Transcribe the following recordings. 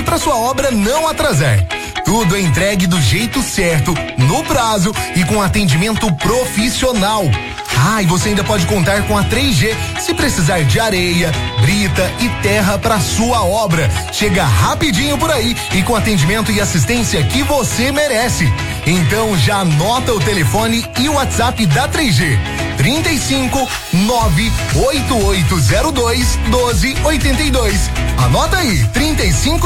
para sua obra não atrasar. Tudo é entregue do jeito certo, no prazo e com atendimento profissional. E você ainda pode contar com a 3G se precisar de areia, brita e terra para sua obra. Chega rapidinho por aí e com atendimento e assistência que você merece. Então já anota o telefone e o WhatsApp da 3G. 35 98802 1282. Anota aí, 35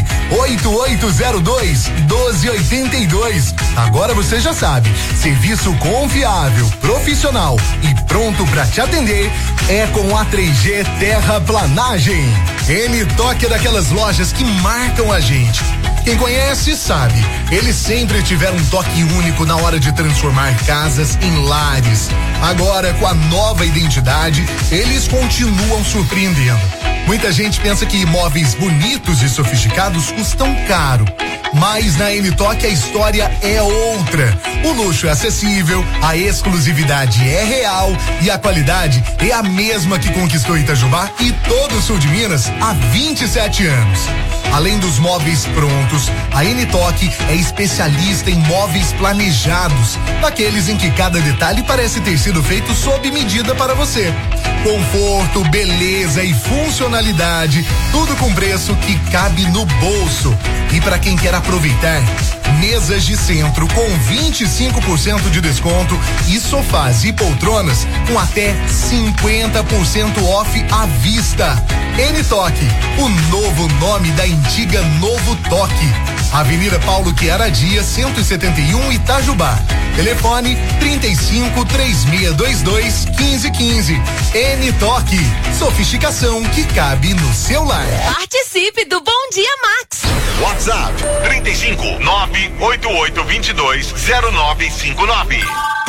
98802 1282. Agora você já sabe, serviço confiável, profissional e pronto para te atender é com a 3G Terraplanagem. N-Toque é daquelas lojas que marcam a gente. Quem conhece sabe, eles sempre tiveram um toque único na hora de transformar casas em lares. Agora, com a nova identidade, eles continuam surpreendendo. Muita gente pensa que imóveis bonitos e sofisticados custam caro. Mas na N-Toque a história é outra. O luxo é acessível, a exclusividade é real e a qualidade é a mesma que conquistou Itajubá e todo o sul de Minas há 27 anos. Além dos móveis prontos, a N-Toque é especialista em móveis planejados, daqueles em que cada detalhe parece ter sido feito sob medida para você. Conforto, beleza e funcionalidade, tudo com preço que cabe no bolso. E para quem quer aproveitar, mesas de centro com 25% de desconto e sofás e poltronas com até 50% off à vista. N-Toque, o novo nome da antiga Novo Toque. Avenida Paulo Chiaradia, 171, Itajubá. Telefone 35 3622 1515. N-Toque, sofisticação que cabe no seu lar. Participe do Bom Dia Max. WhatsApp 35 98822 0959.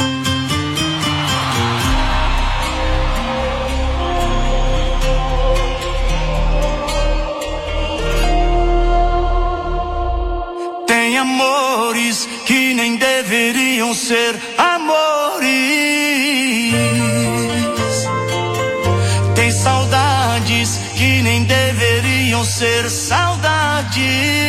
Tem amores que nem deveriam ser amores. Tem saudades que nem deveriam ser saudades.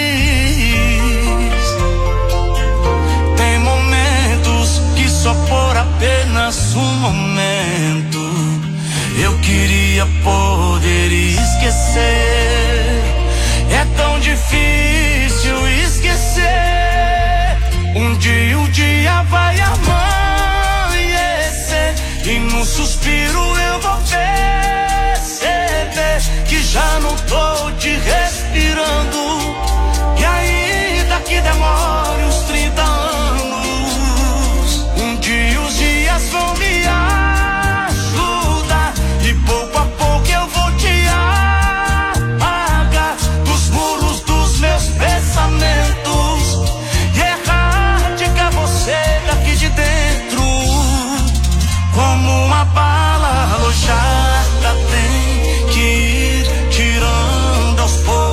Tem momentos que só por apenas um momento eu queria poder esquecer. É tão difícil esquecer. Um dia vai amanhecer e num suspiro eu vou perceber que já não tô te respirando. E ainda que demore uns 30 anos, um dia os dias vão me ajudar e pouco a pouco eu vou te apagar dos muros dos meus pensamentos e erradicar você daqui de dentro. Como uma bala alojada tem que ir tirando aos poucos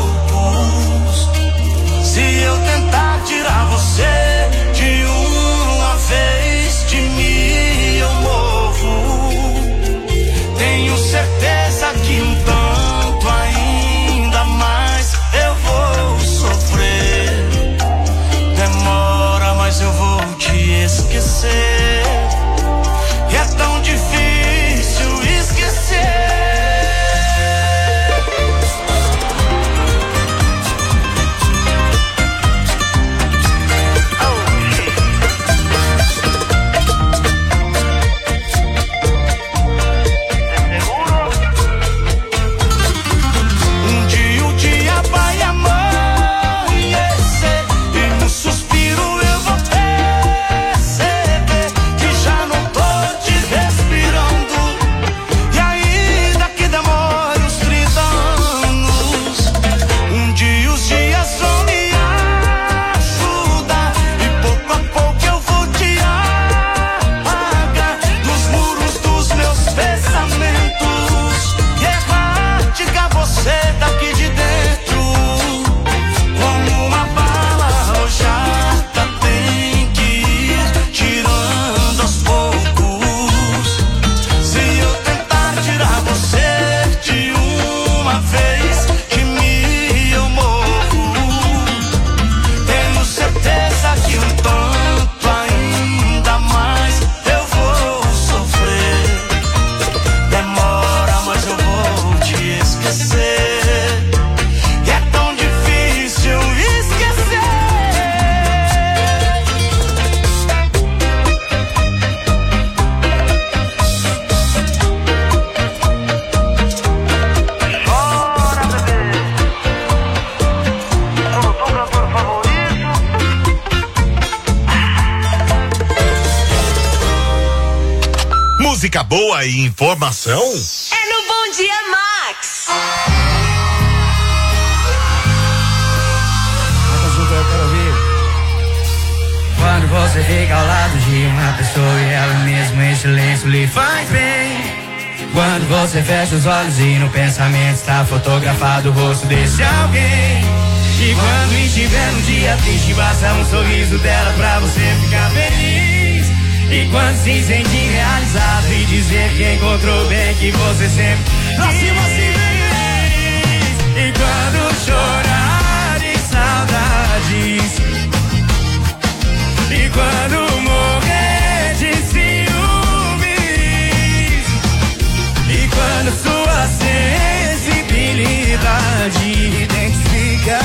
música boa e informação? É no Bom Dia Max. Eu quero ouvir. Quando você fica ao lado de uma pessoa e ela mesmo em silêncio lhe faz bem. Quando você fecha os olhos e no pensamento está fotografado o rosto desse alguém. E quando estiver num dia triste, basta um sorriso dela pra você ficar feliz. E quando se sentir realizado e dizer que encontrou bem que você sempre quis. E quando chorar de saudades, e quando morrer de ciúmes, e quando sua sensibilidade identifica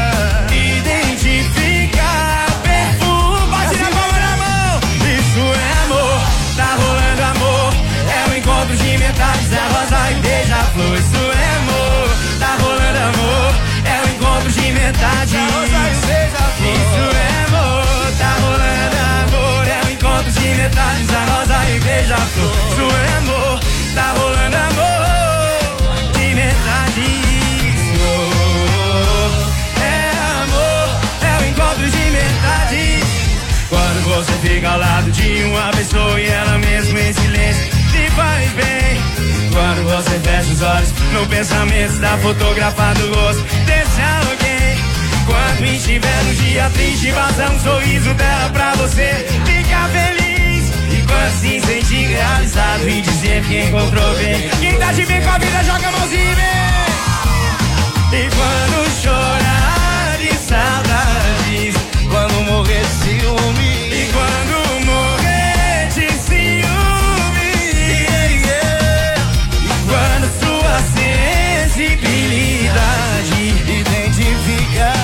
perfume, bate na palma da mão. Isso é amor, tá rolando amor. É o encontro de metades da rosa e beija-flor. Isso é amor, tá rolando amor. É o encontro de metades da rosa e beija-flor. Isso é amor, tá rolando amor. É o encontro de metades da rosa e beija-flor. Isso é amor, tá rolando amor de metades. Quando você fica ao lado de uma pessoa e ela mesmo em silêncio te faz bem. Quando você fecha os olhos, no pensamento está fotografado o rosto desse alguém. Quando estiver no dia triste, basta um sorriso dela pra você ficar feliz. E quando se sentir realizado e dizer que encontrou bem. Quem tá de bem com a vida, joga a mãozinha e vem. E quando chorar de saudades, quando morrer de ciúme, e quando morrer de ciúme, e quando sua sensibilidade identifica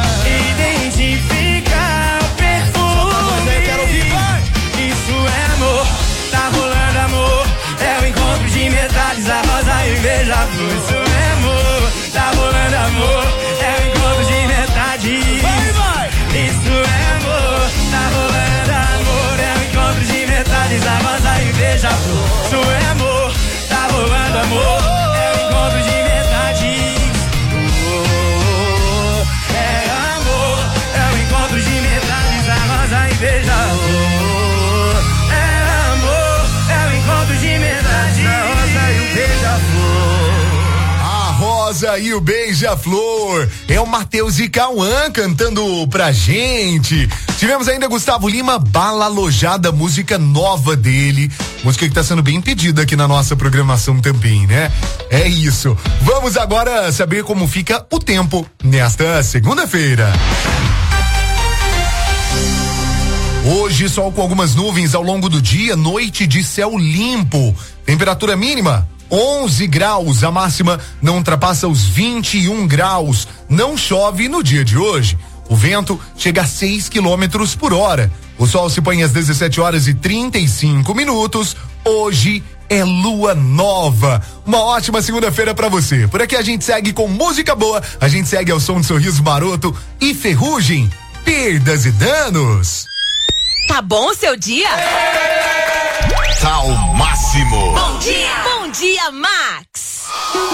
perfume. Isso é amor, tá rolando amor. É o encontro de metades, a rosa e beija-flor. Isso é amor, tá rolando amor. É o encontro de metades. Isso é amor, tá rolando amor. É o encontro de metades, a rosa e beija-flor. Isso é amor, tá rolando amor. É o encontro de metades. É amor, é o encontro de metades, a rosa e beija-flor. É amor, é o encontro de metades, a rosa e o beija-flor. Rosa e o Beija-Flor. É o Matheus e Cauã cantando pra gente. Tivemos ainda Gustavo Lima, Bala Alojada, música nova dele. Música que tá sendo bem pedida aqui na nossa programação também, né? É isso. Vamos agora saber como fica o tempo nesta segunda-feira. Hoje, sol com algumas nuvens ao longo do dia, noite de céu limpo. Temperatura mínima 11 graus, a máxima não ultrapassa os 21 graus. Não chove no dia de hoje. O vento chega a 6 quilômetros por hora. O sol se põe às 17 horas e 35 minutos. Hoje é lua nova. Uma ótima segunda-feira pra você. Por aqui a gente segue com música boa. A gente segue ao som de Sorriso Maroto e Ferrugem. Perdas e danos. Tá bom o seu dia? Tá ao máximo. Bom dia, Max.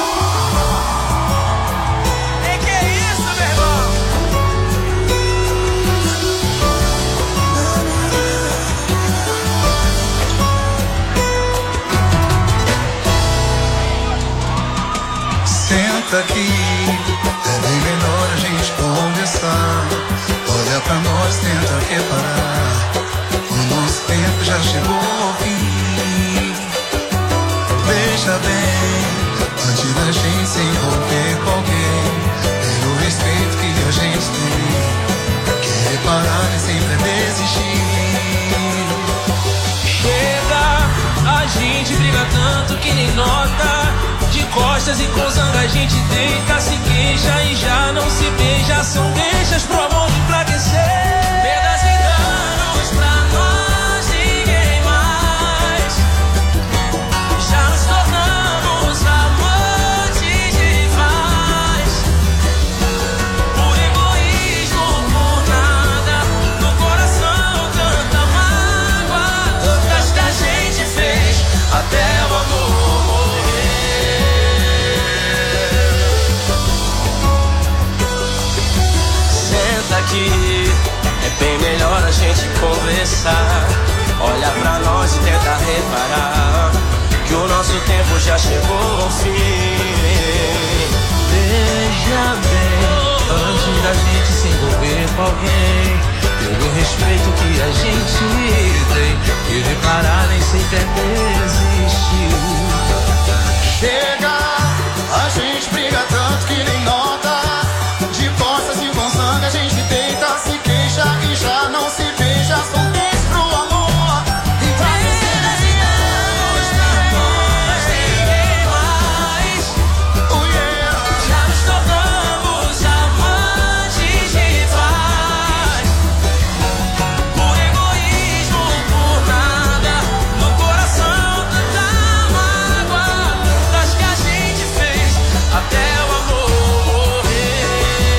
Que é isso, meu irmão? Senta aqui, é bem melhor a gente conversar. Olha pra nós, tenta reparar. O nosso tempo já chegou ao fim. Veja bem, antes da gente se envolver com alguém, pelo respeito que a gente tem, quer reparar e sempre desistir. Chega, a gente briga tanto que nem nota. De costas e com zanga a gente deita, se queixa e já não se beija. São deixas pro amor enfraquecer. Perdas e danos pra nós, ninguém mais. Já nos tornamos amantes rivais. Por egoísmo, por nada, no coração tanta mágoa. Tantas que a gente fez, de ir. É bem melhor a gente conversar. Olha pra nós e tenta reparar que o nosso tempo já chegou ao fim. Veja bem, antes da gente se envolver com alguém, pelo respeito que a gente tem, e reparar nem sempre existiu. Chega, a gente briga tanto que nem nota. De costas e com sangue a gente deita, se queixa e já não se beija. São 10 pro amor e pra vencer nesse anos pra nós ninguém mais. Oh yeah. Já nos tornamos amantes de paz. Por egoísmo, por nada, no coração tanta mágoa, das que a gente fez até o amor morrer.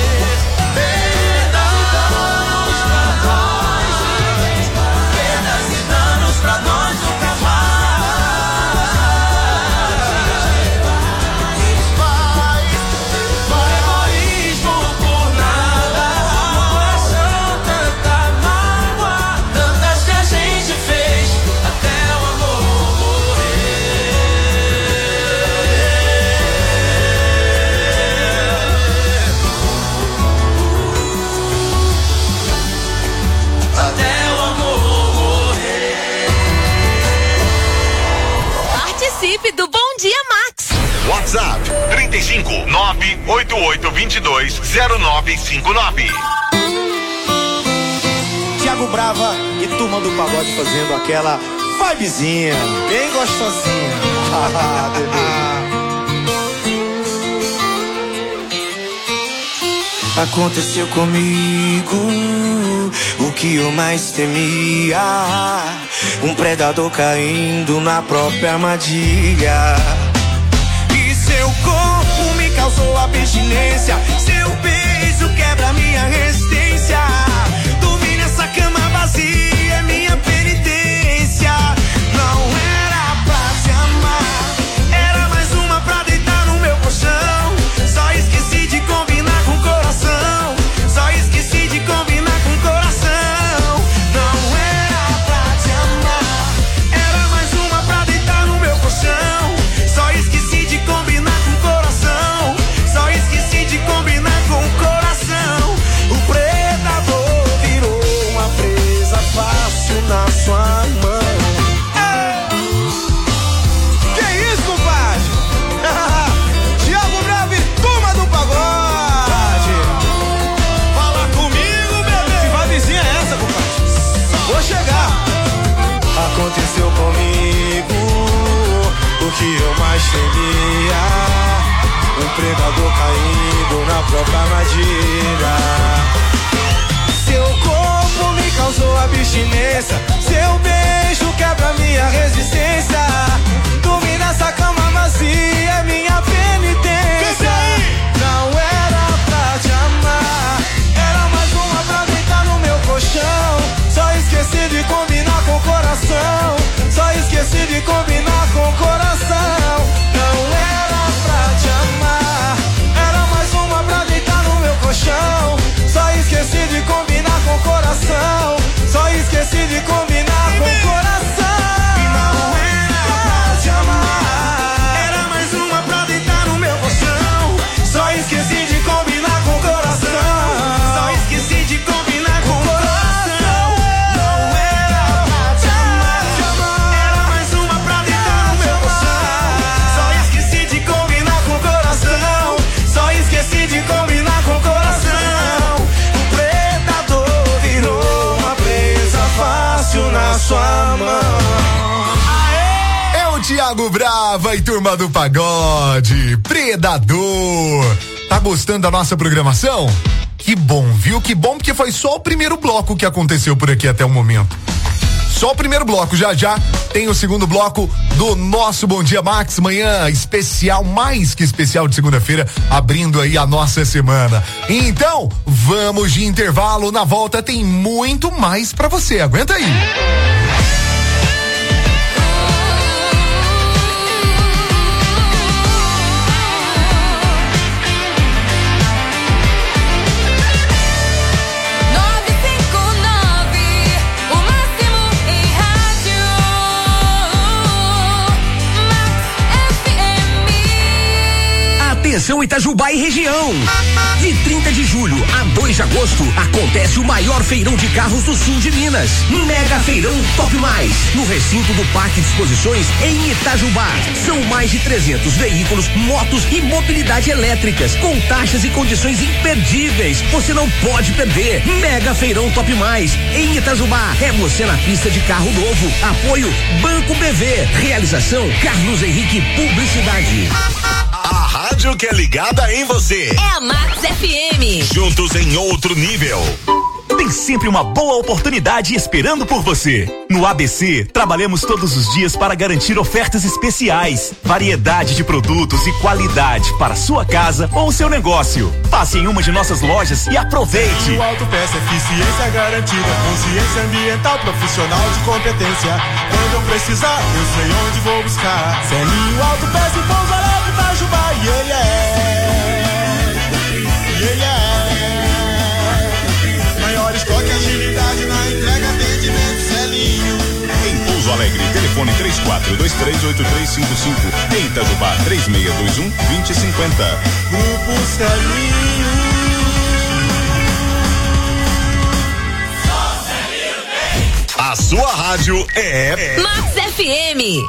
Perdas e danos pra nós nunca mais. Por egoísmo, por nada, no coração tanta mágoa, tantas que a gente fez até o amor morrer. Até o amor morrer. Participe do Bom Dia Max. WhatsApp 35 988 22 0959. Thiago Brava e Turma do Pagode fazendo aquela vibezinha bem gostosinha. Aconteceu comigo o que eu mais temia, um predador caindo na própria armadilha. E seu corpo me causou abstinência, seu beijo quebra minha resistência. Dormir nessa cama vazia é minha penitência. Não era pra te amar, era mais uma pra deitar no meu colchão. Só esqueci de combinar com o coração, só esqueci de combinar com o coração. Não era pra te amar, era mais uma pra deitar no meu colchão. Só esqueci de combinar com o coração, só esqueci de combinar com o coração. O predador virou uma presa fácil na sua mão. Que isso, compadre? Thiago Brava e Turma do Pagode. Fala comigo, bebê. Que vibezinha é essa, compadre? Vou chegar. Aconteceu comigo o que eu mais temia, um predador caindo na própria armadilha. Seu corpo me causou abstinência, seu beijo quebra minha resistência. Dormir nessa cama vazia é minha penitência. Não era pra te amar, era mais uma pra deitar no meu colchão. Só esqueci de combinar com o coração, só esqueci de combinar com o coração. Não era pra te amar, era mais uma pra deitar no meu colchão. Só esqueci de combinar com o coração, só esqueci de combinar com o coração. E não era pra te amar, era mais uma pra deitar no meu colchão. Só esqueci de combinar com o coração, só esqueci de combinar com o coração. Não era pra te amar, era mais uma pra deitar no meu colchão. Só esqueci de combinar com o coração, só esqueci de combinar com o coração. O predador virou uma presa fácil na sua mão. É o Thiago Brava e Turma do Pagode, Predador. Tá gostando da nossa programação? Que bom, viu? Que bom, porque foi só o primeiro bloco que aconteceu por aqui até o momento. Só o primeiro bloco, já tem o segundo bloco do nosso Bom Dia Max, manhã especial, mais que especial de segunda-feira, abrindo aí a nossa semana. Então, vamos de intervalo, na volta tem muito mais pra você, aguenta aí. Atenção Itajubá e região. De 30 de julho a 2 de agosto acontece o maior feirão de carros do sul de Minas. Mega Feirão Top Mais, no recinto do Parque de Exposições em Itajubá. São mais de 300 veículos, motos e mobilidade elétricas, com taxas e condições imperdíveis. Você não pode perder. Mega Feirão Top Mais, em Itajubá. É você na pista de carro novo. Apoio Banco BV. Realização Carlos Henrique Publicidade. A rádio que é ligada em você. É a Max FM. Juntos em outro nível. Tem sempre uma boa oportunidade esperando por você. No ABC, trabalhamos todos os dias para garantir ofertas especiais, variedade de produtos e qualidade para sua casa ou seu negócio. Passe em uma de nossas lojas e aproveite. O Autopeça, eficiência garantida, consciência ambiental, profissional de competência. Quando eu precisar, eu sei onde vou buscar. Celinho Autopeça e Pouso Alegre, Itajubá, maior estoque, agilidade na entrega, atendimento, Celinho. Em Pouso Alegre, telefone 34238355. Em Itajubá, 3621-2050. Grupo Celinho. A sua rádio é Max FM.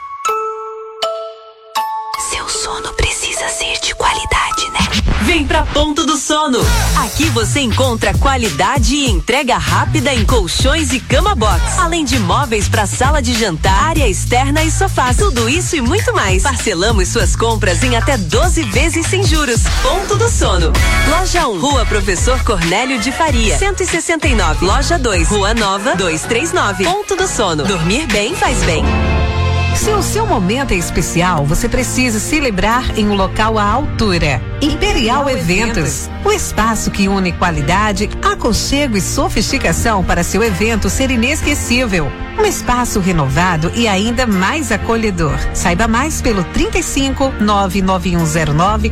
Seu sono precisa ser de qualidade, né? Vem pra Ponto do Sono. Aqui você encontra qualidade e entrega rápida em colchões e cama box, além de móveis para sala de jantar, área externa e sofás. Tudo isso e muito mais. Parcelamos suas compras em até 12 vezes sem juros. Ponto do Sono. Loja 1, Rua Professor Cornélio de Faria, 169. Loja 2, Rua Nova, 239. Ponto do Sono. Dormir bem faz bem. Se o seu momento é especial, você precisa celebrar em um local à altura. Imperial Eventos, o espaço que une qualidade, aconchego e sofisticação para seu evento ser inesquecível. Um espaço renovado e ainda mais acolhedor. Saiba mais pelo 35 99109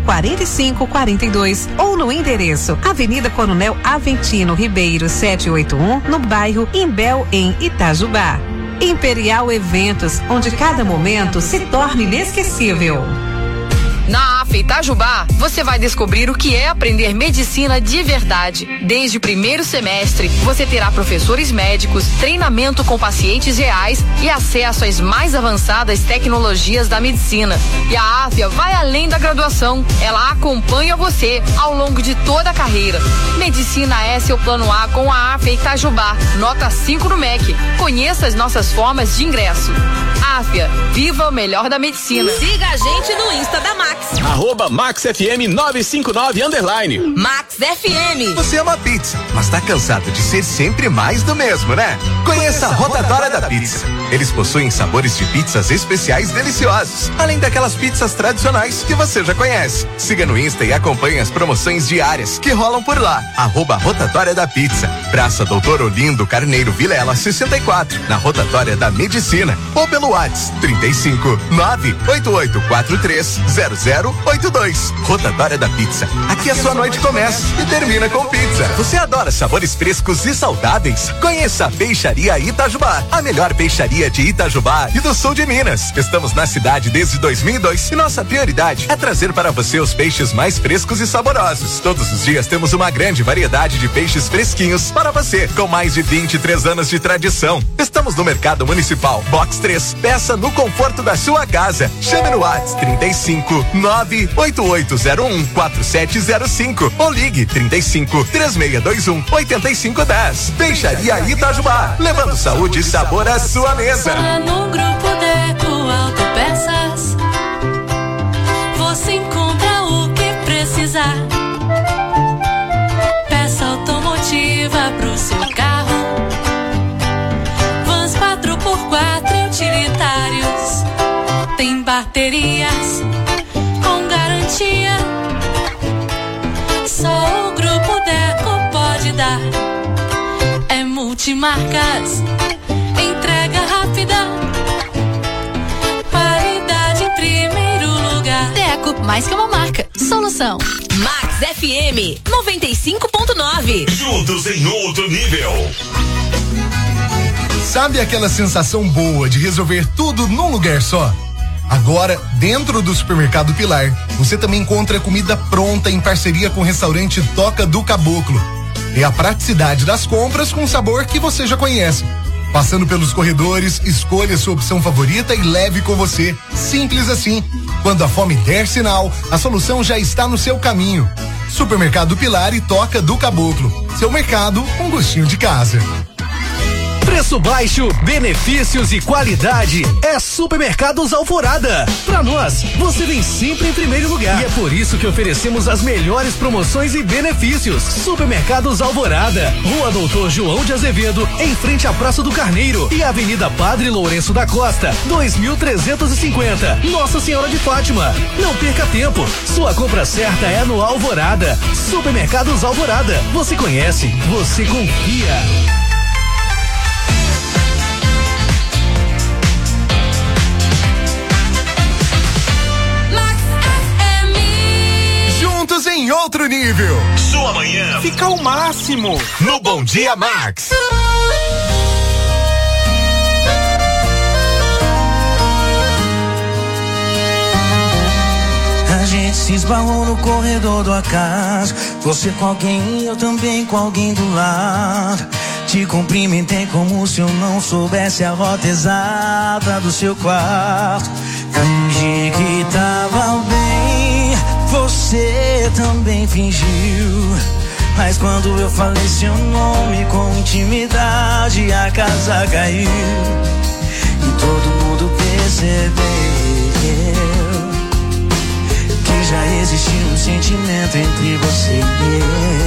4542 ou no endereço Avenida Coronel Aventino Ribeiro 781, no bairro Imbel, em Itajubá. Imperial Eventos, onde cada momento se torna inesquecível. Na AFA Itajubá, você vai descobrir o que é aprender medicina de verdade. Desde o primeiro semestre, você terá professores médicos, treinamento com pacientes reais e acesso às mais avançadas tecnologias da medicina. E a AFA vai além da graduação. Ela acompanha você ao longo de toda a carreira. Medicina é seu plano A com a AFA Itajubá. Nota 5 no MEC. Conheça as nossas formas de ingresso. AFA, viva o melhor da medicina. Siga a gente no Insta da Max. @MaxFM 959 Max FM. Você ama pizza, mas tá cansado de ser sempre mais do mesmo, né? Conheça a Rotatória da Pizza. Eles possuem sabores de pizzas especiais deliciosos, além daquelas pizzas tradicionais que você já conhece. Siga no Insta e acompanhe as promoções diárias que rolam por lá. @Rotatória da Pizza, Praça Doutor Olindo Carneiro Vilela 64, na Rotatória da Medicina, ou pelo WhatsApp 35 98843 0082. Rotatória da Pizza. Aqui a sua noite começa e termina com pizza. Você adora sabores frescos e saudáveis? Conheça a Peixaria Itajubá, a melhor peixaria de Itajubá e do sul de Minas. Estamos na cidade desde 2002 e nossa prioridade é trazer para você os peixes mais frescos e saborosos. Todos os dias temos uma grande variedade de peixes fresquinhos para você, com mais de 23 anos de tradição. Estamos no Mercado Municipal, Box 3. Peça no conforto da sua casa. Chame no WhatsApp 35 98801 4705 ou ligue 35 3621 8510. Peixaria Itajubá, levando saúde e sabor à sua mesa. No Grupo Deco Autopeças, você encontra o que precisar. Peça automotiva pro seu carro, vans 4x4 utilitários, tem baterias com garantia. Só o Grupo Deco pode dar. É multimarcas, entrega rápida, qualidade em primeiro lugar. Deco, mais que uma marca, solução. Max FM 95.9. Juntos em outro nível. Sabe aquela sensação boa de resolver tudo num lugar só? Agora, dentro do Supermercado Pilar, você também encontra comida pronta em parceria com o restaurante Toca do Caboclo. É a praticidade das compras com sabor que você já conhece. Passando pelos corredores, escolha sua opção favorita e leve com você. Simples assim. Quando a fome der sinal, a solução já está no seu caminho. Supermercado Pilar e Toca do Caboclo. Seu mercado com gostinho de casa. Preço baixo, benefícios e qualidade é Supermercados Alvorada. Pra nós, você vem sempre em primeiro lugar. E é por isso que oferecemos as melhores promoções e benefícios. Supermercados Alvorada, Rua Doutor João de Azevedo, em frente à Praça do Carneiro e Avenida Padre Lourenço da Costa, 2350, Nossa Senhora de Fátima. Não perca tempo, sua compra certa é no Alvorada. Supermercados Alvorada, você conhece, você confia. Em outro nível. Sua manhã fica ao máximo no Bom Dia Max. A gente se esbarrou no corredor do acaso. Você com alguém, eu também com alguém do lado. Te cumprimentei como se eu não soubesse a rota exata do seu quarto. Fingi que tava bem, você também fingiu. Mas quando eu falei seu nome com intimidade, a casa caiu. E todo mundo percebeu que já existia um sentimento entre você e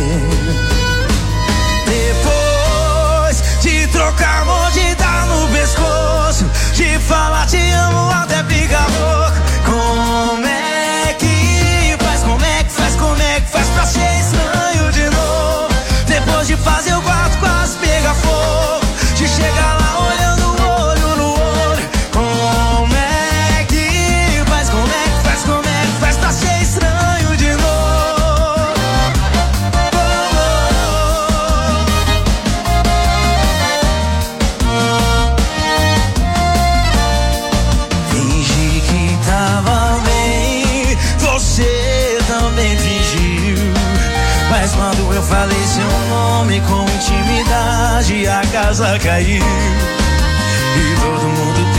eu. Depois de trocar mordida no pescoço, de falar te amo até ficar louco. Como é que faz, como é que faz, como é que faz pra ser estranho de novo? Depois de fazer o quarto quase pegar fogo, de chegar lá olhando olho no olho. Como é que faz, como é que faz, como é que faz pra ser estranho de novo? Fingi que tava bem, você também fingiu. Mas quando eu falei seu nome com intimidade, a casa caiu. E todo mundo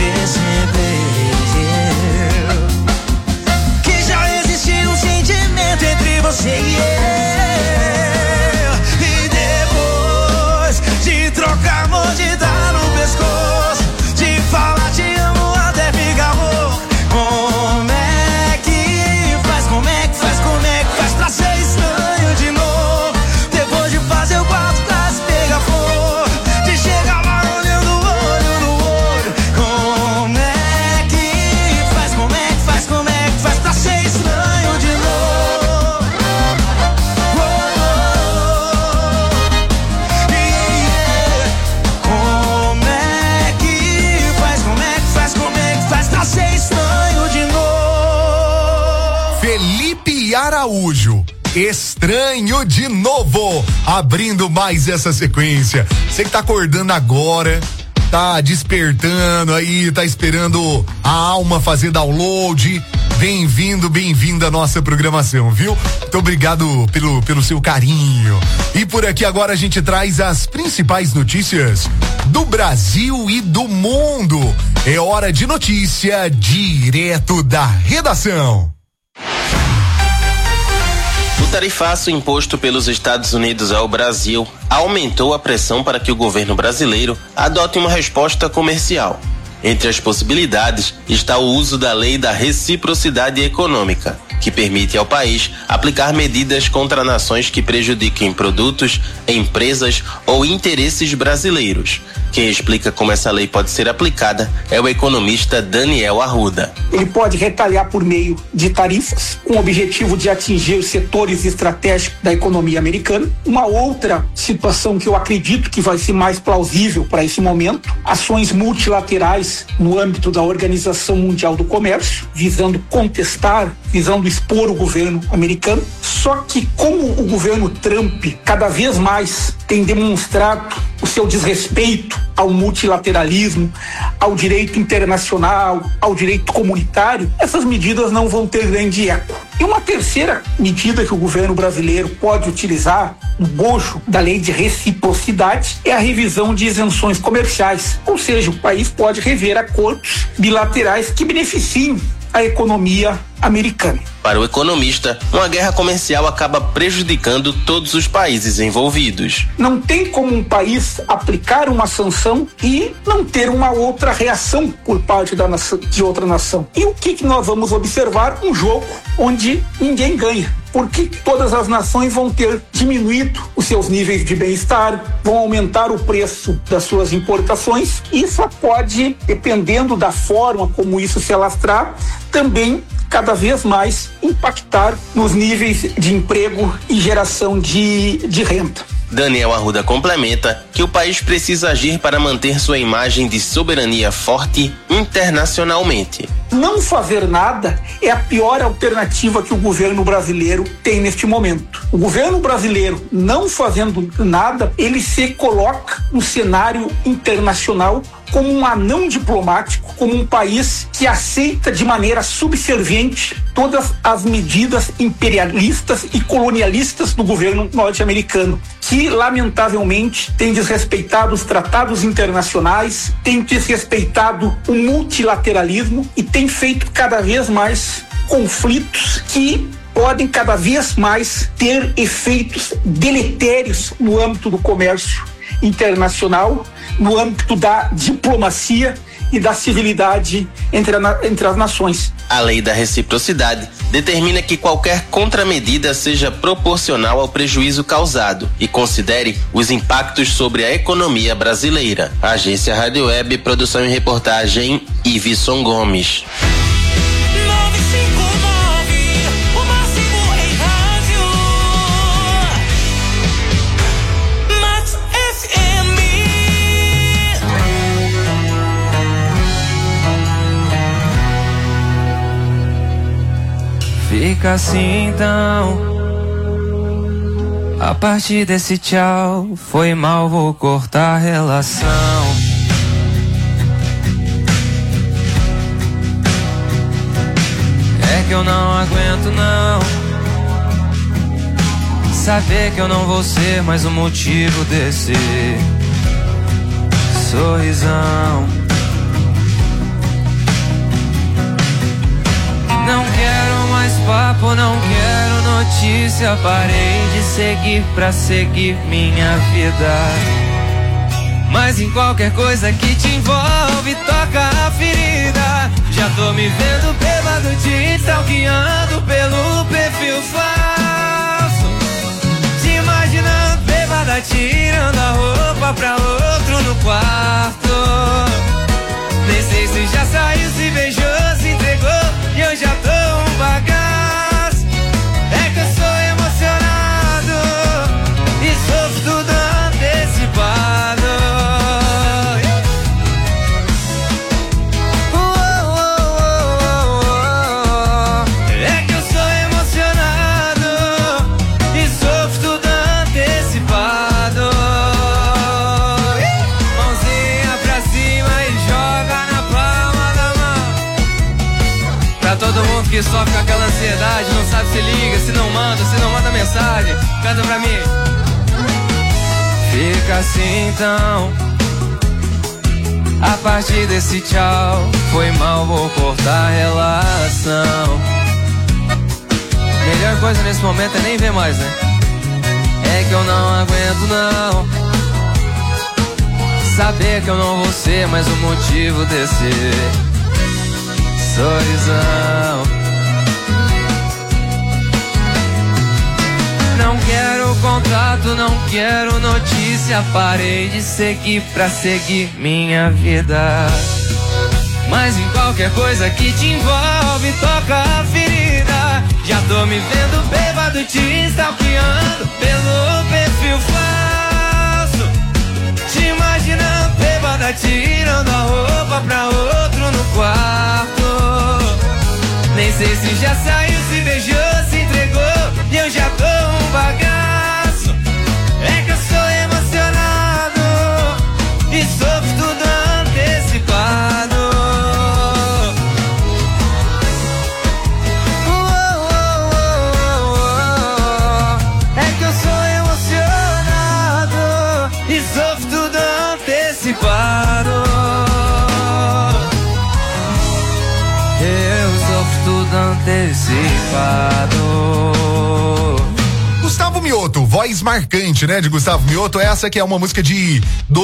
percebeu que já existia um sentimento entre você e eu. E depois de trocar mordida no pescoço, de falar te amo até ficar louco. Como é que faz, como é que faz, como é que faz pra ser estranho de novo? Depois de fazer o quarto quase pegar fogo, de chegar lá olhando olho no olho. Como é que faz, como é que faz, como é que faz pra ser estranho de novo? Como é que faz, como é que faz, como é que faz pra ser estranho de novo? Felipe Araújo, Estranho de Novo, abrindo mais essa sequência. Você que tá acordando agora, tá despertando aí, tá esperando a alma fazer download, bem-vindo, bem-vinda à nossa programação, viu? Muito obrigado pelo seu carinho. E por aqui agora a gente traz as principais notícias do Brasil e do mundo. É hora de notícia direto da redação. O tarifaço imposto pelos Estados Unidos ao Brasil aumentou a pressão para que o governo brasileiro adote uma resposta comercial. Entre as possibilidades está o uso da lei da reciprocidade econômica, que permite ao país aplicar medidas contra nações que prejudiquem produtos, empresas ou interesses brasileiros. Quem explica como essa lei pode ser aplicada é o economista Daniel Arruda. Ele pode retalhar por meio de tarifas, com o objetivo de atingir os setores estratégicos da economia americana. Uma outra situação que eu acredito que vai ser mais plausível para esse momento, ações multilaterais no âmbito da Organização Mundial do Comércio, visando contestar, visando expor o governo americano. Só que como o governo Trump cada vez mais tem demonstrado o seu desrespeito ao multilateralismo, ao direito internacional, ao direito comunitário, essas medidas não vão ter grande eco. E uma terceira medida que o governo brasileiro pode utilizar no bojo da lei de reciprocidade é a revisão de isenções comerciais, ou seja, o país pode rever acordos bilaterais que beneficiem a economia americana. Para o economista, uma guerra comercial acaba prejudicando todos os países envolvidos. Não tem como um país aplicar uma sanção e não ter uma outra reação por parte de outra nação. E o que nós vamos observar? Um jogo onde ninguém ganha, porque todas as nações vão ter diminuído os seus níveis de bem-estar, vão aumentar o preço das suas importações. Isso pode, dependendo da forma como isso se alastrar, também cada vez mais impactar nos níveis de emprego e geração de renda. Daniel Arruda complementa que o país precisa agir para manter sua imagem de soberania forte internacionalmente. Não fazer nada é a pior alternativa que o governo brasileiro tem neste momento. O governo brasileiro, não fazendo nada, ele se coloca no cenário internacional como um anão diplomático, como um país que aceita de maneira subserviente todas as medidas imperialistas e colonialistas do governo norte-americano, que lamentavelmente tem desrespeitado os tratados internacionais, tem desrespeitado o multilateralismo e tem feito cada vez mais conflitos que podem cada vez mais ter efeitos deletérios no âmbito do comércio internacional, no âmbito da diplomacia e da civilidade entre as nações. A lei da reciprocidade determina que qualquer contramedida seja proporcional ao prejuízo causado e considere os impactos sobre a economia brasileira. Agência Rádio Web, produção e reportagem, Ivisson Gomes. Fica assim então. A partir desse tchau, foi mal, vou cortar a relação. É que eu não aguento não saber que eu não vou ser mais o motivo desse sorrisão. Não quero mais papo, não quero notícia. Parei de seguir pra seguir minha vida. Mas em qualquer coisa que te envolve, toca a ferida. Já tô me vendo bêbado de stalkeando pelo perfil falso. Te imaginando bêbada tirando a roupa pra outro no quarto. Nem sei se já saiu, se beijou, se entregou. E eu já tô um bagaço. É que eu sou emocionado e sofro tudo antecipado. É que eu sou emocionado e sofro tudo antecipado. Mãozinha pra cima e joga na palma da mão. Pra todo mundo que sofre com aquela ansiedade, não sabe se liga, se não manda mensagem, canta pra mim. Fica assim então. A partir desse tchau, foi mal, vou cortar a relação. Melhor coisa nesse momento é nem ver mais, né? É que eu não aguento não saber que eu não vou ser mais o motivo desse sorrisão. Não quero contato, não quero notícia. Parei de seguir pra seguir minha vida. Mas em qualquer coisa que te envolve, toca a ferida. Já tô me vendo bêbado te stalkeando pelo perfil falso. Te imaginando bêbada tirando a roupa pra outro no quarto. Nem sei se já saiu, se beijou, se entregou. E eu já tô um bagaço. É que eu sou emocionado e sofro e sofro tudo antecipado. Eu sofro tudo antecipado. Gustavo Mioto, voz marcante, né, de Gustavo Mioto. Essa que é uma música de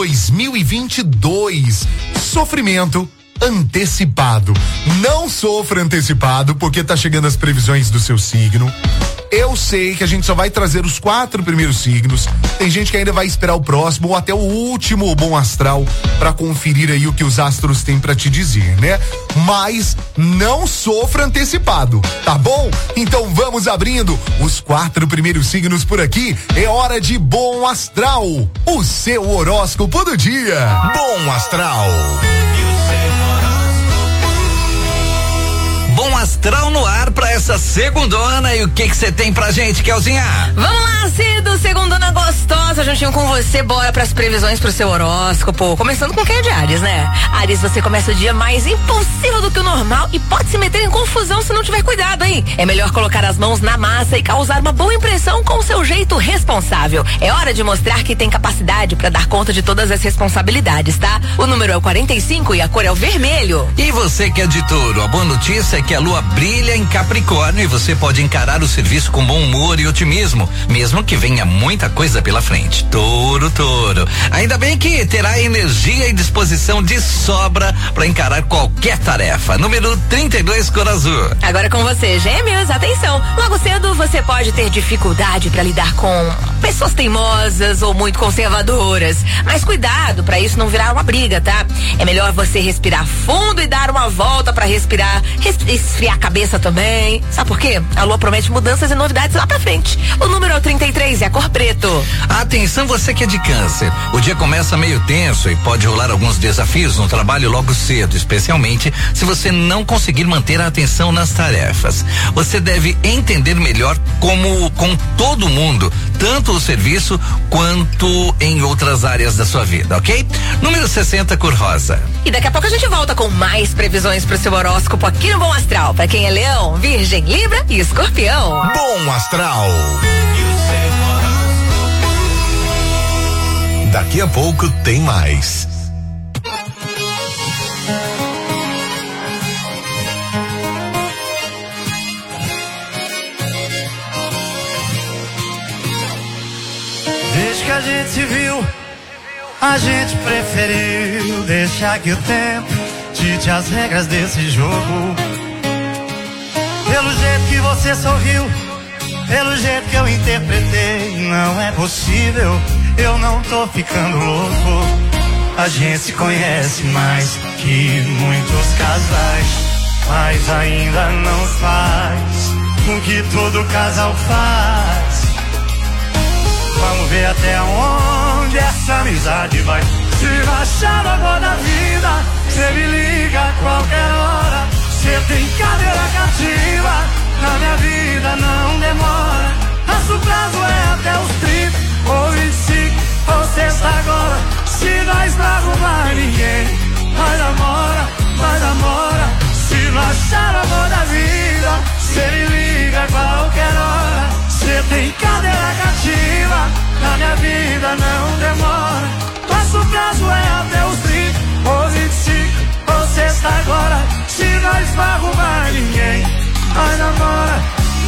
2022. Sofrimento antecipado. Não sofra antecipado, porque tá chegando as previsões do seu signo. Eu sei que a gente só vai trazer os 4 primeiros signos. Tem gente que ainda vai esperar o próximo ou até o último bom astral pra conferir aí o que os astros têm pra te dizer, né? Mas não sofra antecipado, tá bom? Então vamos abrindo os 4 primeiros signos por aqui. É hora de Bom Astral, o seu horóscopo do dia. Bom Astral. Bom Astral no ar pra essa segundona. E o que você tem pra gente, Kelzinha? Vamos lá, Cido, segundona gostosa, juntinho com você, bora pras previsões pro seu horóscopo. Começando com quem é de Áries, né? Áries, você começa o dia mais impulsivo do que o normal e pode se meter em confusão se não tiver cuidado, hein? É melhor colocar as mãos na massa e causar uma boa impressão com o seu jeito responsável. É hora de mostrar que tem capacidade pra dar conta de todas as responsabilidades, tá? O número é o 45 e a cor é o vermelho. E você que é de Touro, a boa notícia é que a lua brilha em Capricórnio e você pode encarar o serviço com bom humor e otimismo, mesmo que venha muita coisa pela frente. Touro. Ainda bem que terá energia e disposição de sobra para encarar qualquer tarefa. Número 32, cor azul. Agora com você, Gêmeos, atenção. Logo cedo você pode ter dificuldade para lidar com pessoas teimosas ou muito conservadoras, mas cuidado para isso não virar uma briga, tá? É melhor você respirar fundo e dar uma volta para respirar, esfriar a cabeça também. Sabe por quê? A lua promete mudanças e novidades lá pra frente. O número é o 33 e a cor preto. Atenção, você que é de Câncer. O dia começa meio tenso e pode rolar alguns desafios no trabalho logo cedo, especialmente se você não conseguir manter a atenção nas tarefas. Você deve entender melhor como com todo mundo, tanto o serviço quanto em outras áreas da sua vida, ok? Número 60, cor rosa. E daqui a pouco a gente volta com mais previsões pro seu horóscopo aqui no Bom Astral, pra quem é Leão, Virgem, Libra e Escorpião. Bom Astral. Daqui a pouco tem mais. Desde que a gente se viu, a gente preferiu deixar que o tempo dite as regras desse jogo. Pelo jeito que você sorriu, pelo jeito que eu interpretei, não é possível, eu não tô ficando louco. A gente se conhece mais que muitos casais, mas ainda não faz o que todo casal faz. Vamos ver até onde essa amizade vai. Se rachar no amor da vida, cê me liga a qualquer hora. Cê tem cadeira cativa, na minha vida não demora. Nosso prazo é até os 30 ou 25 ou sexta agora. Se nós não arrumar ninguém, vai namora. Se não achar o amor da vida, cê me liga a qualquer hora. Cê tem cadeira cativa, na minha vida não demora. Nosso prazo é até os 30 ou 25 ou sexta agora. Se nós não arrumar ninguém, vai namora.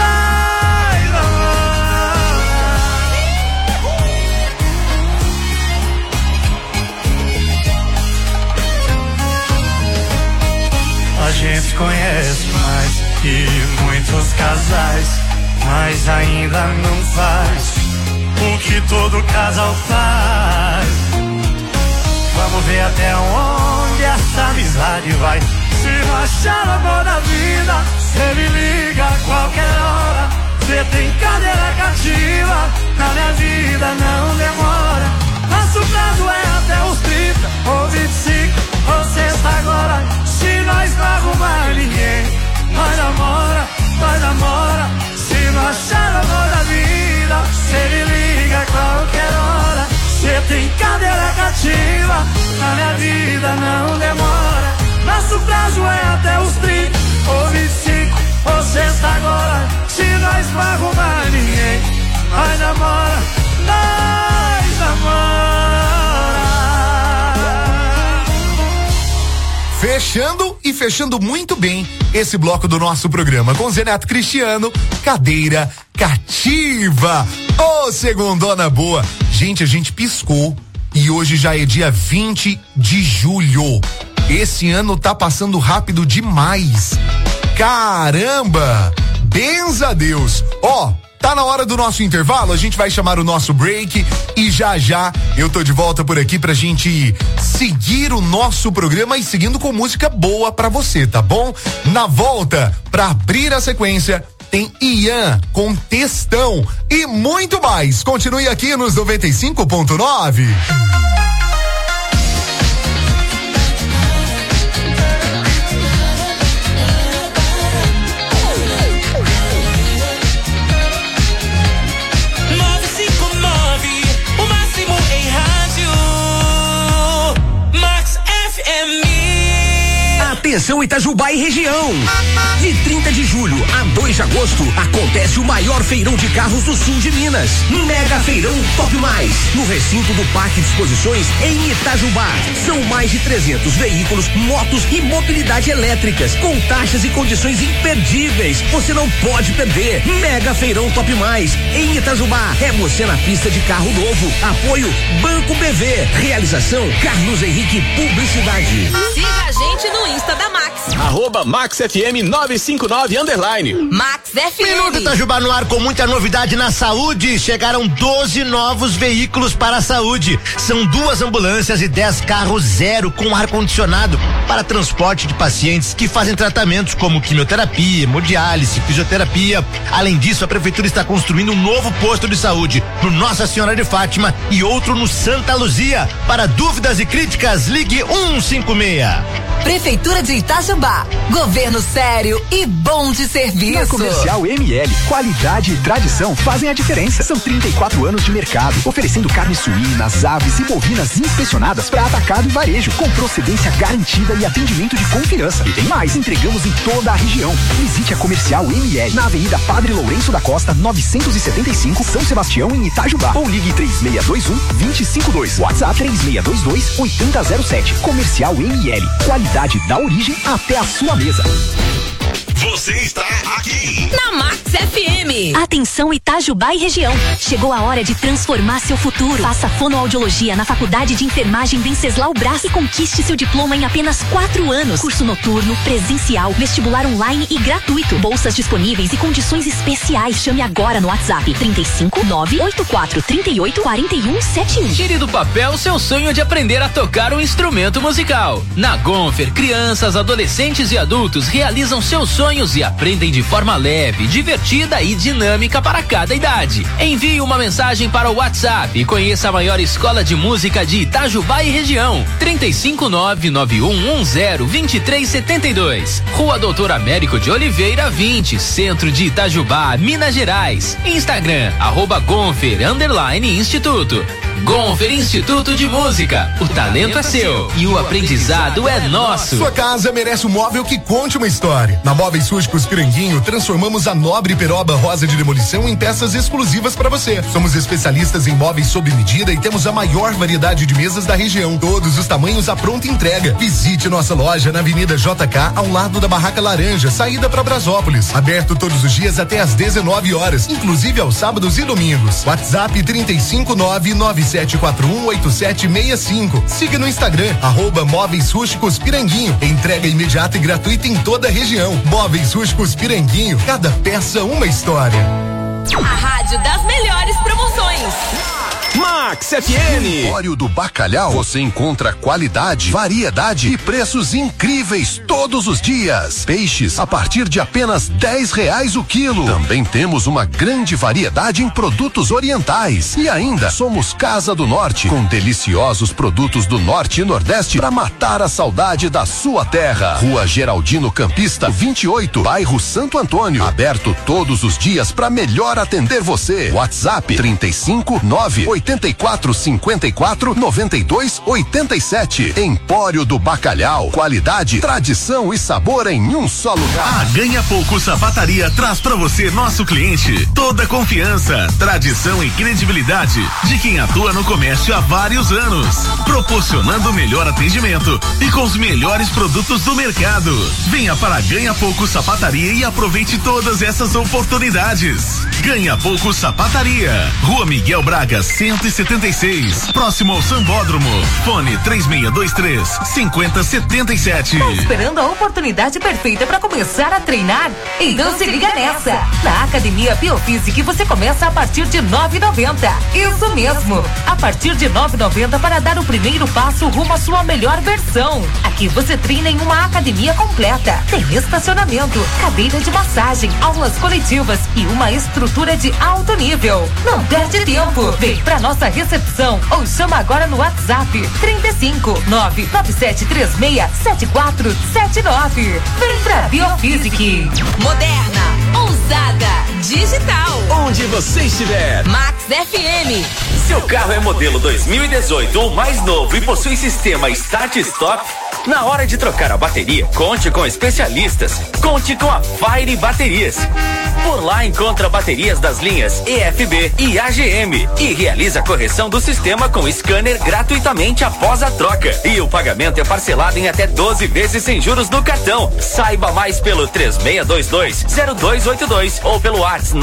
A gente conhece mais que muitos casais, mas ainda não faz o que todo casal faz. Vamos ver até onde essa amizade vai. Se rachar o amor da vida, cê me liga a qualquer hora. Cê tem cadeira cativa, na minha vida não demora. Nosso prazo é até os 30 ou 25 ou sexta agora. Se nós não arrumar ninguém, vai namora. Se não achar o amor da vida, cê me liga a qualquer hora. Cê tem cadeira cativa, na minha vida não demora. Nosso prazo é até os 30 ou 25 ou sexta agora. Se nós não arrumar ninguém, nós namora. Fechando muito bem esse bloco do nosso programa com Zeneto Cristiano, Cadeira Cativa. Ô, segundona boa. Gente, a gente piscou e hoje já é dia 20 de julho. Esse ano tá passando rápido demais. Caramba! Benza a Deus. Ó, tá na hora do nosso intervalo, a gente vai chamar o nosso break e já eu tô de volta por aqui pra gente seguir o nosso programa e seguindo com música boa pra você, tá bom? Na volta, pra abrir a sequência, tem Ian com Textão e muito mais. Continue aqui nos 95.9. Atenção Itajubá e região. De 30 de julho a 2 de agosto acontece o maior feirão de carros do sul de Minas. Mega Feirão Top Mais, no recinto do Parque de Exposições em Itajubá. São mais de 300 veículos, motos e mobilidade elétricas com taxas e condições imperdíveis. Você não pode perder. Mega Feirão Top Mais em Itajubá. É você na pista de carro novo. Apoio Banco BV. Realização Carlos Henrique Publicidade. Siga a gente no Insta da Max. @MaxFM 959 _ Max FM. Minuto Itajubá no ar com muita novidade na saúde. Chegaram 12 novos veículos para a saúde. São 2 ambulâncias e 10 carros zero com ar-condicionado para transporte de pacientes que fazem tratamentos como quimioterapia, hemodiálise, fisioterapia. Além disso, a prefeitura está construindo um novo posto de saúde no Nossa Senhora de Fátima e outro no Santa Luzia. Para dúvidas e críticas, ligue 156. Prefeitura de Itajubá, governo sério e bom de serviço. Na Comercial ML, qualidade e tradição fazem a diferença. São 34 anos de mercado, oferecendo carnes suínas, aves e bovinas inspecionadas para atacado e varejo, com procedência garantida e atendimento de confiança. E tem mais, entregamos em toda a região. Visite a Comercial ML, na Avenida Padre Lourenço da Costa, 975, São Sebastião, em Itajubá. Ou ligue 3621-252. WhatsApp 3622-8007. Comercial ML, qualidade da origem até a sua mesa. Você está aqui na Max FM. Atenção Itajubá e região. Chegou a hora de transformar seu futuro. Faça fonoaudiologia na Faculdade de Enfermagem Venceslau Braz e conquiste seu diploma em apenas 4 anos. Curso noturno, presencial, vestibular online e gratuito. Bolsas disponíveis e condições especiais. Chame agora no WhatsApp 35984384171. Tire do papel seu sonho de aprender a tocar um instrumento musical. Na Gonfer, crianças, adolescentes e adultos realizam seus sonhos e aprendem de forma leve, divertida e dinâmica para cada idade. Envie uma mensagem para o WhatsApp e conheça a maior escola de música de Itajubá e região. 35991102372. Rua Doutor Américo de Oliveira 20, Centro de Itajubá, Minas Gerais. Instagram @Gonfer_Instituto. Gonfer Instituto de Música. O talento é seu e o aprendizado é nosso. Sua casa merece um móvel que conte uma história. Na Móveis Rústicos Piranguinho, transformamos a nobre peroba rosa de demolição em peças exclusivas para você. Somos especialistas em móveis sob medida e temos a maior variedade de mesas da região. Todos os tamanhos à pronta entrega. Visite nossa loja na Avenida JK, ao lado da Barraca Laranja, saída para Brasópolis. Aberto todos os dias até às 19 horas, inclusive aos sábados e domingos. WhatsApp 35997418765. Siga no Instagram @Móveis Rústicos Piranguinho. Entrega imediata e gratuita em toda a região. Móveis Rústicos Piranguinho, cada peça uma história. A rádio das melhores promoções. Max FM. Empório do Bacalhau. Você encontra qualidade, variedade e preços incríveis todos os dias. Peixes a partir de apenas R$10 o quilo. Também temos uma grande variedade em produtos orientais. E ainda somos Casa do Norte, com deliciosos produtos do Norte e Nordeste para matar a saudade da sua terra. Rua Geraldino Campista, 28, bairro Santo Antônio. Aberto todos os dias para melhor atender você. WhatsApp 359 984549287. Empório do Bacalhau, qualidade, tradição e sabor em um só lugar. A Ganha Pouco Sapataria traz pra você, nosso cliente, toda a confiança, tradição e credibilidade de quem atua no comércio há vários anos, proporcionando o melhor atendimento e com os melhores produtos do mercado. Venha para a Ganha Pouco Sapataria e aproveite todas essas oportunidades. Ganha Pouco Sapataria, Rua Miguel Braga 176, próximo ao Sambódromo. Fone 3623-5077. Tá esperando a oportunidade perfeita para começar a treinar? Então se liga nessa. Na Academia Biofísica você começa a partir de R$ 9,90. Isso mesmo, a partir de R$ 9,90 para dar o primeiro passo rumo à sua melhor versão. Aqui você treina em uma academia completa. Tem estacionamento, cadeira de massagem, aulas coletivas e uma estrutura de alto nível. Não perde tempo. Vem pra nossa recepção ou chama agora no WhatsApp 35 997367479. Vem pra Biofísica. Moderna, ousada, digital. Onde você estiver. Max FM. Seu carro é modelo 2018 ou mais novo e possui sistema Start-Stop? Na hora de trocar a bateria, conte com especialistas. Conte com a Fire Baterias. Por lá encontra baterias das linhas EFB e AGM e realiza a correção do sistema com scanner gratuitamente após a troca. E o pagamento é parcelado em até 12 vezes sem juros no cartão. Saiba mais pelo 3622-0282 ou pelo WhatsApp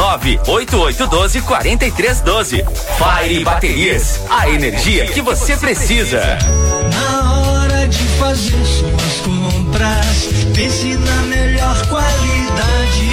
98812-4312. Fire Baterias, a energia que você precisa. Na hora de fazer suas compras, pense na melhor qualidade.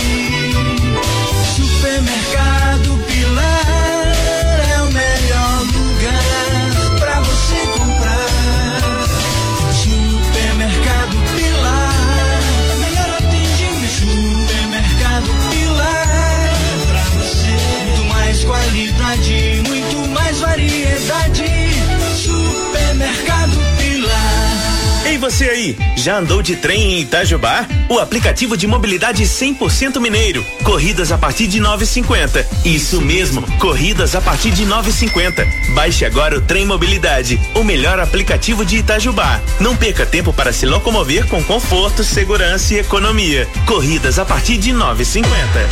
Supermercado Pilar é o melhor lugar pra você comprar. Supermercado Pilar, melhor atendimento. Supermercado Pilar, pra você muito mais qualidade, muito mais variedade. Supermercado Pilar. Ei, você aí, já andou de trem em Itajubá? O aplicativo de mobilidade 100% mineiro. Corridas a partir de 9,50. Isso mesmo, corridas a partir de 9,50. Baixe agora o Trem Mobilidade, o melhor aplicativo de Itajubá. Não perca tempo para se locomover com conforto, segurança e economia. Corridas a partir de 9,50.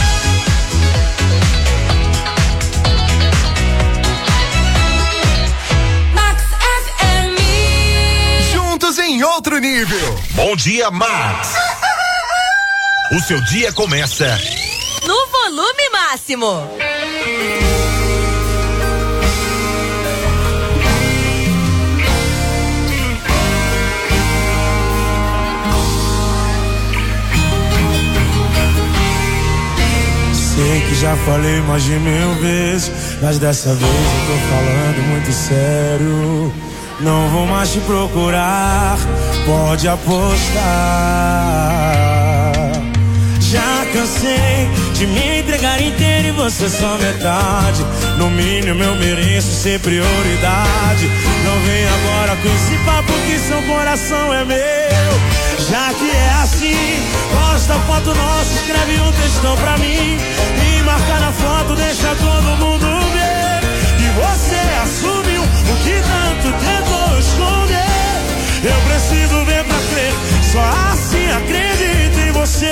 Em outro nível. Bom dia, Max. O seu dia começa no volume máximo. Sei que já falei mais de 1000 vezes, mas dessa vez eu tô falando muito sério. Não vou mais te procurar, pode apostar. Já cansei de me entregar inteiro e você só metade. No mínimo eu mereço ser prioridade. Não vem agora com esse papo que seu coração é meu. Já que é assim, posta foto nossa, escreve um textão pra mim e marca na foto, deixa todo mundo ver. E você assumiu o que tanto tentou esconder. Eu preciso ver pra crer, só assim acredito em você.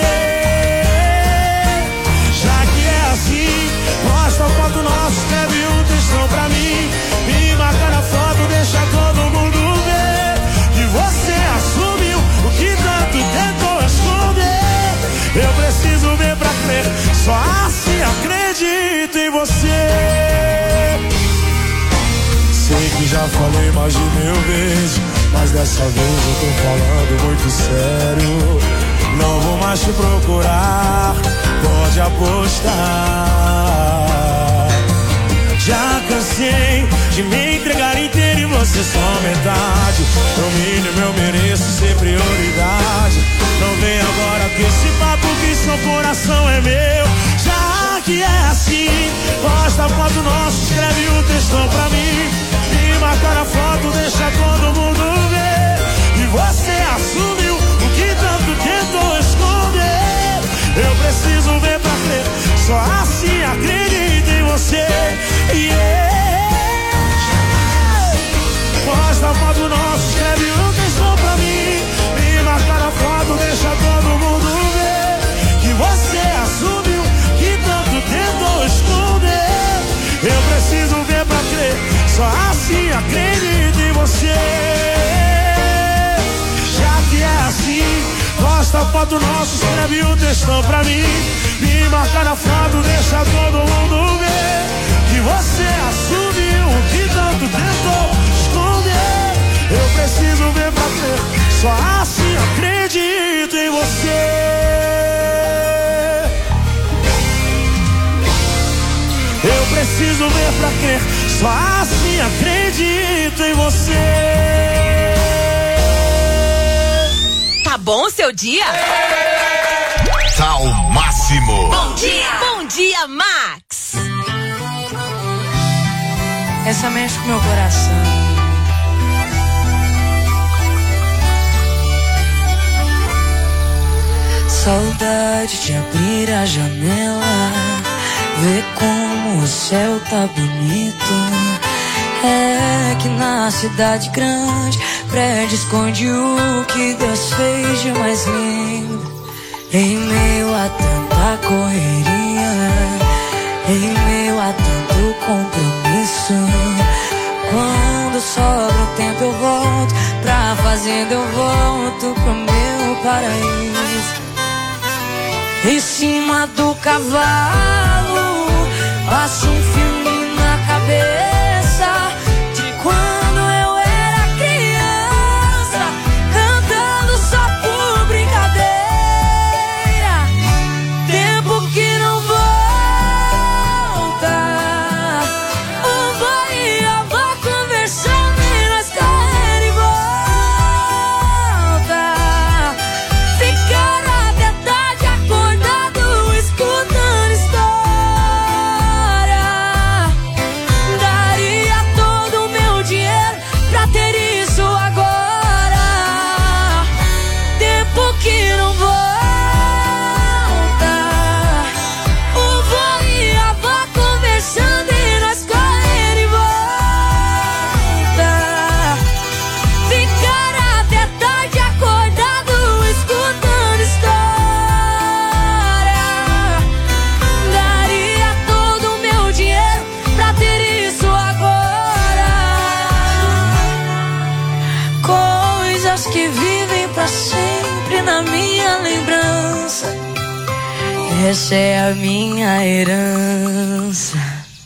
Já que é assim, posta a foto nossa, escreve um textão pra mim e marca na foto, deixa todo mundo ver. Que você assumiu o que tanto tentou esconder. Eu preciso ver pra crer, só assim acredito em você. Sei que já falei mais de 1000 vezes, mas dessa vez eu tô falando muito sério. Não vou mais te procurar, pode apostar. Já cansei de me entregar inteiro e você só metade. No mínimo eu mereço ser prioridade. Não vem agora com esse papo que seu coração é meu. Já que é assim, posta a foto nossa, escreve um textão pra mim e marca na foto, deixa todo mundo ver. E você assumiu o que tanto tentou esconder. Eu preciso ver pra crer, só assim acredito em você. Yeah. foto nossa, escreve o textão pra mim. Me marca na foto, deixa todo mundo ver que você assumiu o que tanto tentou esconder. Eu preciso ver pra crer, só assim acredito em você. Eu preciso ver pra crer, só assim acredito em você. Tá bom o seu dia? Tá ao máximo. Bom dia, Max. Essa mexe com meu coração. Saudade de abrir a janela, ver como o céu tá bonito. É que na cidade grande, prédio esconde o que Deus fez de mais lindo. Em meio a tanta correria, em meio a tanto compromisso, quando sobra o tempo eu volto pra fazenda, eu volto pro meu paraíso. Em cima do cavalo, passo um filme na cabeça de quando eu era criança, cantando só por brincadeira. Tempo que não volta. O vô e a avó conversando e nós correndo em volta. Ficar até tarde acordado escutando história. Daria todo o meu dinheiro pra ter isso agora. Tempo que não volta. O vô e a avó conversando e nós correndo em volta. Ficar até tarde acordado escutando história. Daria todo o meu dinheiro pra ter isso agora. Coisas que vivem pra sempre na minha lembrança. Essa é a minha herança.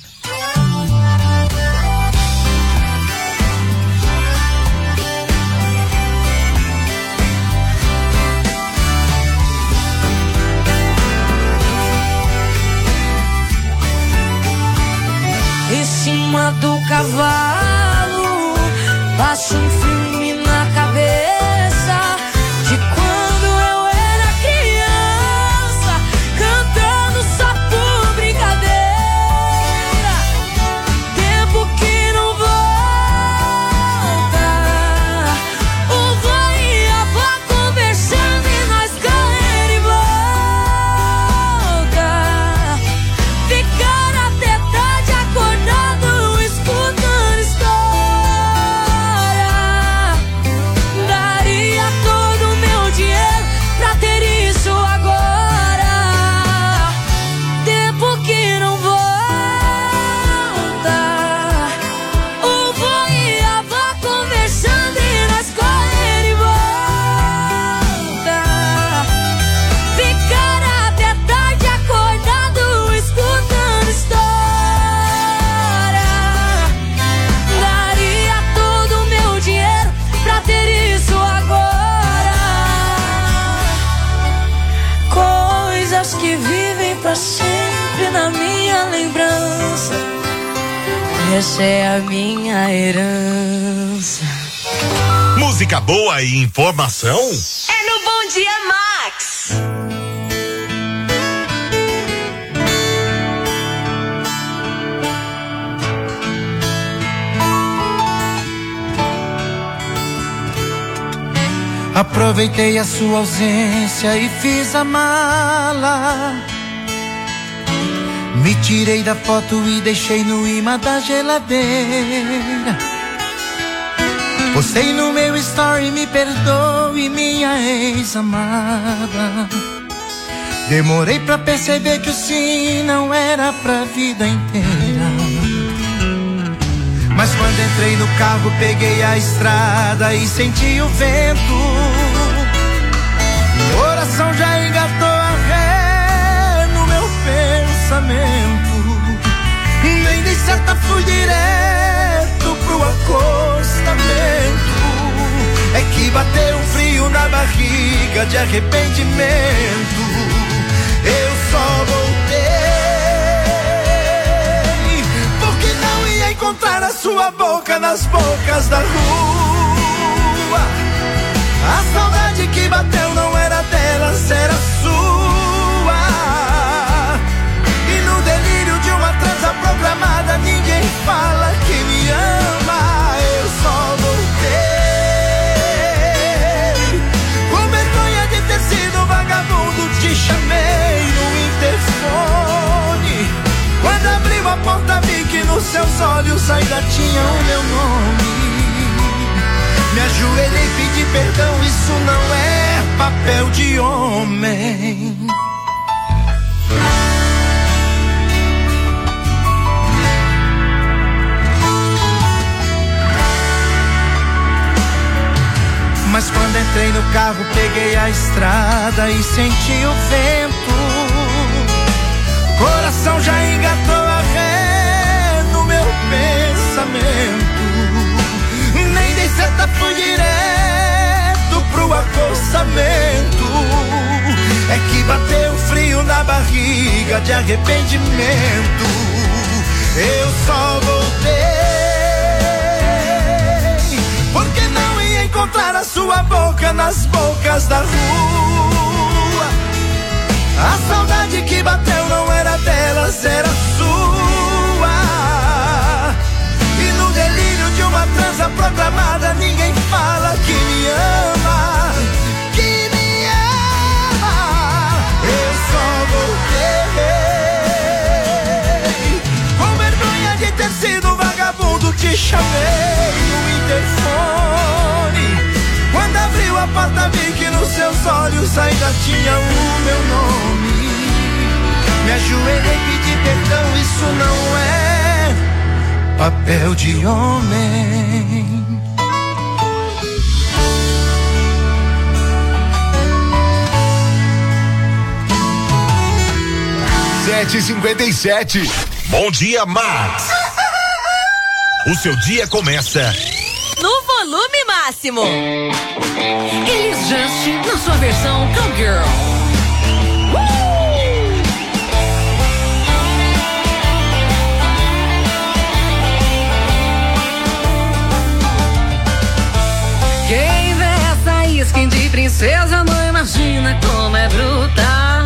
Em cima do cavalo, passo um filme na cabeça de quando eu era criança, cantando só por brincadeira. Tempo que não volta. O vô e a avó conversando e nós correndo em volta. Ficar até tarde acordado escutando história. Daria todo o meu dinheiro pra ter isso agora. Tempo que não volta. O vô e a avó conversando e nós correndo em volta. Ficar até tarde acordado escutando história. Daria todo o meu dinheiro pra ter isso agora. Coisas que vivem pra sempre na minha lembrança. Essa é a minha herança. Música boa e informação? É no Bom Dia Max. Aproveitei a sua ausência e fiz a mala. Me tirei da foto e deixei no imã da geladeira. Postei no meu story, me perdoe, minha ex-amada. Demorei pra perceber que o sim não era pra vida inteira. Mas quando entrei no carro, peguei a estrada e senti o vento. Coração já engatou a ré no meu pensamento. Nem dei certa, fui direto pro acostamento. É que bateu um frio na barriga de arrependimento. Eu só voltei porque não ia encontrar a sua boca nas bocas da rua. A saudade que bateu não era delas, era sua. E no delírio de uma transa programada, ninguém fala que me ama. Eu só voltei com vergonha de ter sido vagabundo. Te chamei no interfone. Quando abriu a porta vi que nos seus olhos ainda tinha o meu nome. Me ajoelhei e pedi perdão, isso não é papel de homem. Mas quando entrei no carro, peguei a estrada e senti o vento. Coração já engatou a ré no meu pensamento. Nem dei seta, fui direto pro acostamento. É que bateu frio na barriga de arrependimento. Eu só voltei porque não ia encontrar a sua boca nas bocas da rua. A saudade que bateu não era delas, era sua. E no delírio de uma transa programada, ninguém fala que me ama, que me ama. Eu só voltei com vergonha de ter sido vagabundo. Te chamei no interfone. Quando abriu a porta vi que nos seus olhos ainda tinha o meu nome. Me ajoelhei e pedi perdão, isso não é papel de homem. (7h57) Bom dia, Max. O seu dia começa no volume máximo. Elis Just na sua versão Cowgirl. Quem vê essa skin de princesa não imagina como é brutal.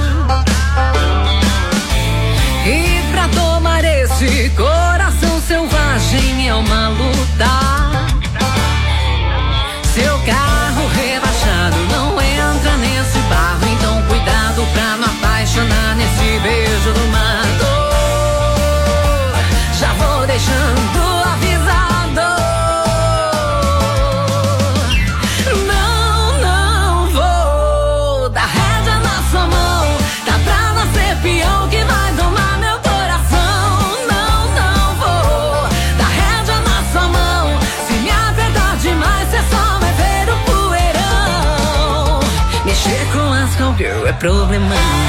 E pra tomar esse coração selvagem é uma luta. Seu carro rebaixado não entra nesse barro, então cuidado pra não apaixonar nesse beijo do mato. Já vou deixando avisado. Não vou dar rédea na sua mão. Tá pra nascer peão que vai domar meu coração. Não vou dar rédea na sua mão. Se me apertar demais, cê só vai ver o poeirão. Mexer com as cowgirl é problemão.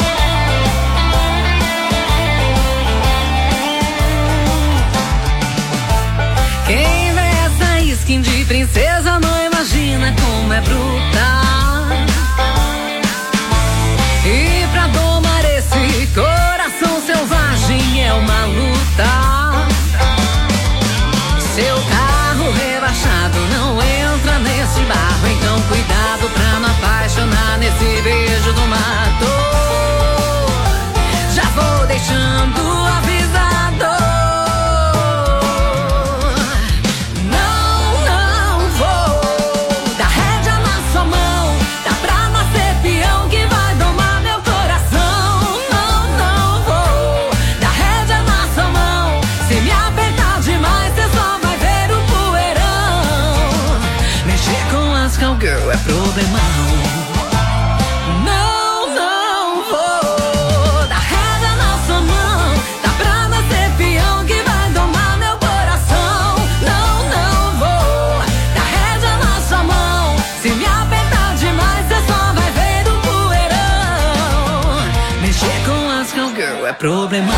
Quem vê essa skin de princesa não imagina como é brutal. E pra domar esse coração selvagem é uma luta. Seu carro rebaixado não entra nesse barro, então cuidado pra não apaixonar nesse beijo do mato. Já vou deixando avisado. Não vou dar rédea na sua mão. Tá pra nascer peão que vai domar meu coração. Não vou dar rédea na sua mão. Se me apertar demais, cê só vai ver o poeirão. Mexer com as cowgirl é problemão. Não vou dar rédea na sua mão. Tá pra nascer peão que vai domar meu coração. Não vou dar rédea na sua mão. Se me apertar demais, cê só vai ver problemão.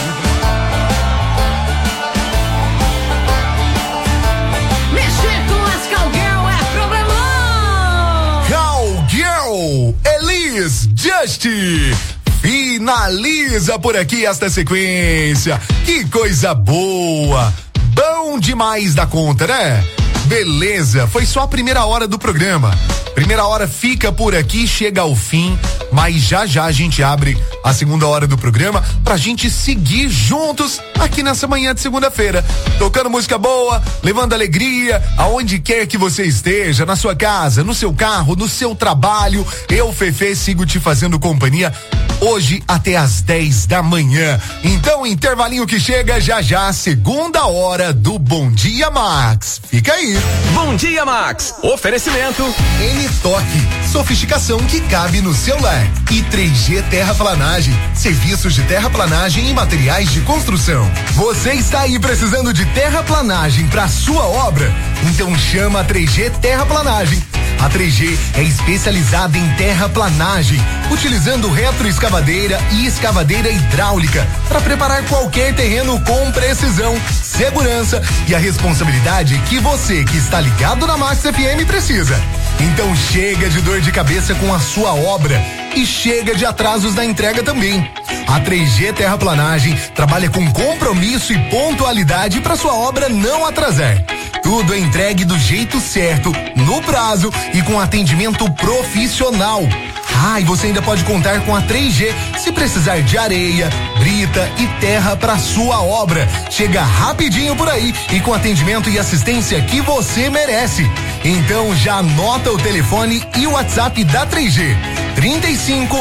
Mexer com as cowgirl é problemão. Cowgirl, Elis Just finaliza por aqui esta sequência. Que coisa boa! Bom demais da conta, né? Beleza, foi só a primeira hora do programa. Primeira hora fica por aqui, chega ao fim, mas já a gente abre a segunda hora do programa pra gente seguir juntos aqui nessa manhã de segunda-feira, tocando música boa, levando alegria aonde quer que você esteja, na sua casa, no seu carro, no seu trabalho. Eu, Fefe, sigo te fazendo companhia hoje até às 10 da manhã. Então, intervalinho que chega já, segunda hora do Bom Dia Max. Fica aí. Bom Dia Max. Oferecimento N-Toque, sofisticação que cabe no celular. E 3G Terraplanagem, serviços de terraplanagem e materiais de construção. Você está aí precisando de terraplanagem para sua obra? Então chama a 3G Terraplanagem. A 3G é especializada em terraplanagem, utilizando retroescavadeira e escavadeira hidráulica para preparar qualquer terreno com precisão, segurança e a responsabilidade que você que está ligado na Max FM precisa. Então chega de dor de cabeça com a sua obra e chega de atrasos na entrega também. A 3G Terraplanagem trabalha com compromisso e pontualidade para sua obra não atrasar. Tudo é entregue do jeito certo, no prazo e com atendimento profissional. E você ainda pode contar com a 3G se precisar de areia, brita e terra para sua obra. Chega rapidinho por aí e com atendimento e assistência que você merece. Então já anota o telefone e o WhatsApp da 3G. 35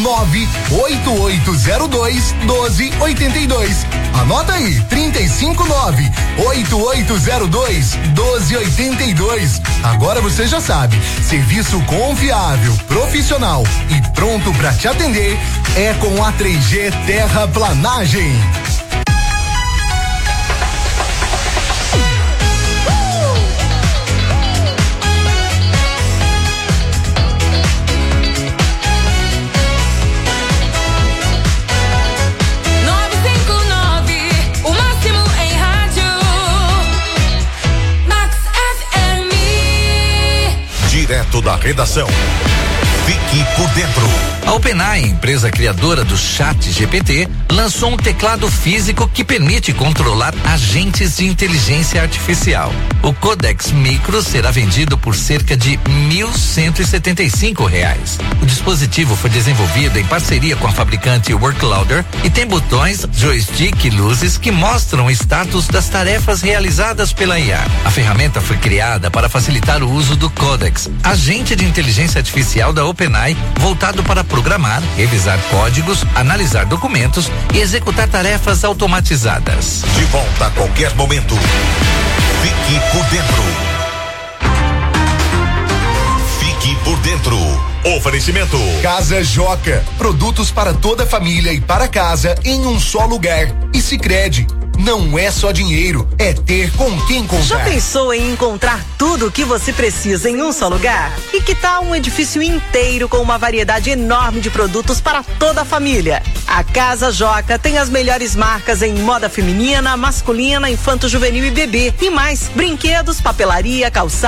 98802 1282. Anota aí, 35 98802 1282. Agora você já sabe, serviço confiável, profissional e pronto para te atender é com a 3G Terraplanagem. Direto da redação. Fique por dentro. A OpenAI, empresa criadora do ChatGPT, lançou um teclado físico que permite controlar agentes de inteligência artificial. O Codex Micro será vendido por cerca de R$1.175. O dispositivo foi desenvolvido em parceria com a fabricante Workloader e tem botões, joystick e luzes que mostram o status das tarefas realizadas pela IA. A ferramenta foi criada para facilitar o uso do Codex, agente de inteligência artificial da OpenAI, voltado para programar, revisar códigos, analisar documentos e executar tarefas automatizadas. De volta a qualquer momento. Fique por dentro. Fique por dentro. Oferecimento Casa Joca, produtos para toda a família e para casa em um só lugar. E Sicredi, não é só dinheiro, é ter com quem comprar. Já pensou em encontrar tudo o que você precisa em um só lugar? E que tal um edifício inteiro com uma variedade enorme de produtos para toda a família? A Casa Joca tem as melhores marcas em moda feminina, masculina, infanto-juvenil e bebê. E mais, brinquedos, papelaria, calçado,